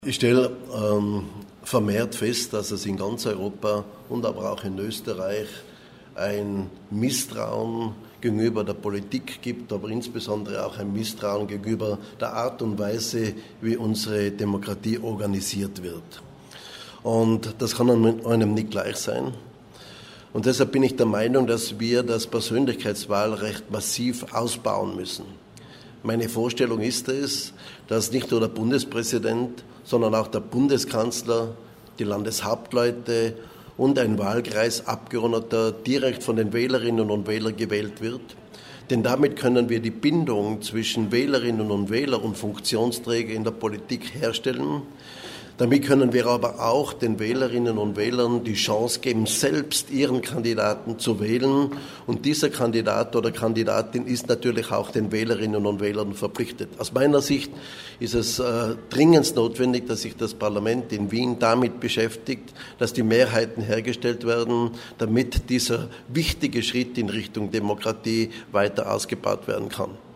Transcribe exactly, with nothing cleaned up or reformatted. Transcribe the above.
Ich stelle ähm, vermehrt fest, dass es in ganz Europa und aber auch in Österreich ein Misstrauen gegenüber der Politik gibt, aber insbesondere auch ein Misstrauen gegenüber der Art und Weise, wie unsere Demokratie organisiert wird. Und das kann einem nicht gleich sein. Und deshalb bin ich der Meinung, dass wir das Persönlichkeitswahlrecht massiv ausbauen müssen. Meine Vorstellung ist es, dass nicht nur der Bundespräsident, sondern auch der Bundeskanzler, die Landeshauptleute und ein Wahlkreisabgeordneter direkt von den Wählerinnen und Wählern gewählt wird. Denn damit können wir die Bindung zwischen Wählerinnen und Wählern und Funktionsträger in der Politik herstellen. Damit können wir aber auch den Wählerinnen und Wählern die Chance geben, selbst ihren Kandidaten zu wählen. Und dieser Kandidat oder Kandidatin ist natürlich auch den Wählerinnen und Wählern verpflichtet. Aus meiner Sicht ist es äh, dringend notwendig, dass sich das Parlament in Wien damit beschäftigt, dass die Mehrheiten hergestellt werden, damit dieser wichtige Schritt in Richtung Demokratie weiter ausgebaut werden kann.